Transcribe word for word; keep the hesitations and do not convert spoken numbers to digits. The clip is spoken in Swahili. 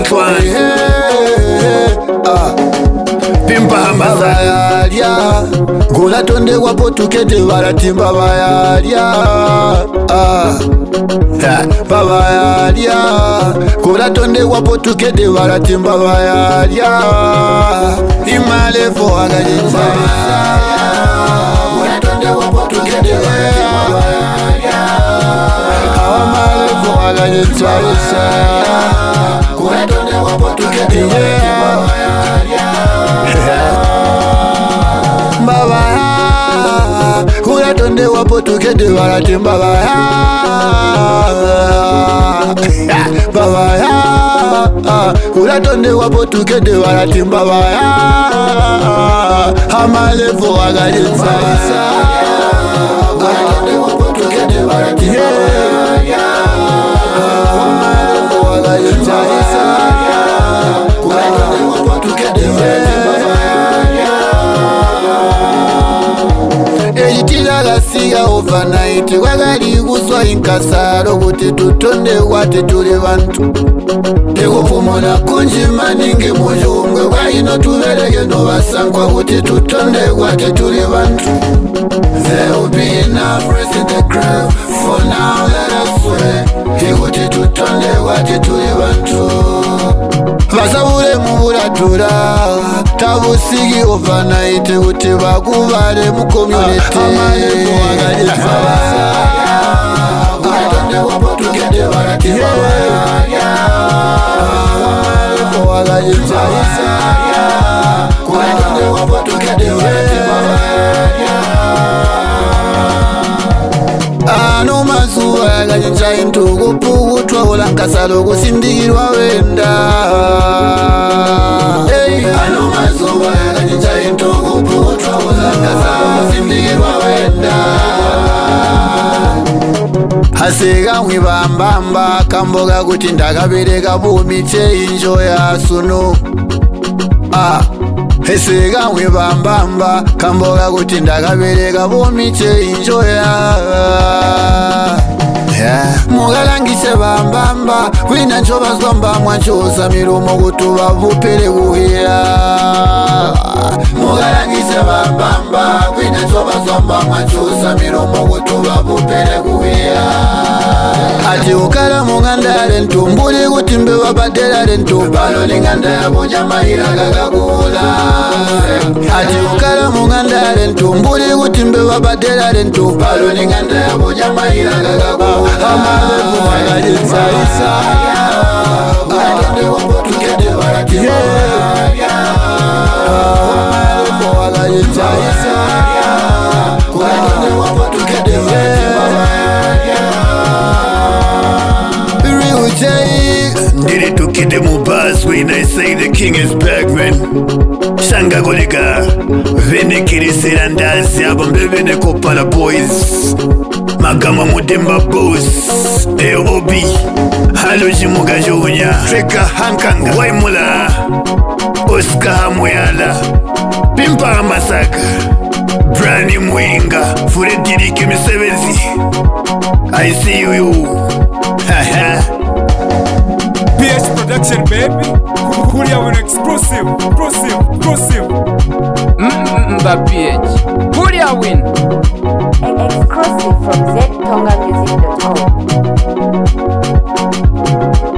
Antoine Pimpa Amazaya Gula tonde wapo tukete waratimba bayalia Babayalia Gula tonde wapo tukete waratimba bayalia Imale fo agajinsa Gula tonde wapo tukete waratimba bayalia Imale fo agajinsa Gula tonde wapo tukete waratimba bayalia Baba Kula tonde wapo tukete waratimba Baba Baba Kula tonde wapo tukete waratimba Baba Amale fo agajinsa Kula tonde wapo tukete waratimba Baba Amale fo agajinsa Kula tonde wapo tukete waratimba Ejitila la siga overnight Wagali guswa inkasaro Kuti tutonde wate tuli bantu Ego pumona kunjima ningi mujungwe Waino tuvelege no basankwa Kuti tutonde wate tuli bantu There will be enough rest in the grave For now let us swear Iguti tutonde wate tuli bantu Basabule muburatura Tabusigi overnight Uti bagubare mu community Amale ko agajitsa Kutonde wapo tukende baratimba Amale ko agajitsa Kutonde wapo tukende baratimba Ano mazuwa agajitsa intugu Pugutwa ulankasalo kusindikirwa wenda Ano mazuwa agajitsa intugu Pugutwa ulankasalo kusindikirwa wenda Hasega mwibambamba Kamboga kuti ndakabereka bumiche injo ya sunu Ah Hesega mwibambamba Kamboga kuti ndakabereka bumiche injo ya Yeah. Mugalangise bambamba Kwina nchoba zomba mwanchoza Mirumo kutuba vupele kuhira Mugalangise bambamba Kwina nchoba zomba mwanchoza Mirumo kutuba vupele kuhira Ati ukala mungandale ntumbuli kutimbe wabadelale ntubalo Linganda ya buja mahira kakakula Ati ukala mungandale ntumbuli kutimbe wabadelale ntubalo Linganda ya buja mahira kakakula Amale fo agajitsa Kutonde wapo tukete waratimba Amale fo agajitsa Kutonde wapo tukete waratimba Real J Ndiri tukite mubas when I say the king is back man Shanga Goliga Vene kirisira ndazi Abambe vene kopala boys Magama Mudemba boss A O B Haloji Mugajonya Treka Hankanga Waimula Oscar Muyala Pimpa Masaka Brani Mwinga Furediriki Misebenzi I see you P H Production baby Kuria win exclusive Exclusive Exclusive Mmm the P H Kuria win Exclusive from Z Tonga Music dot com.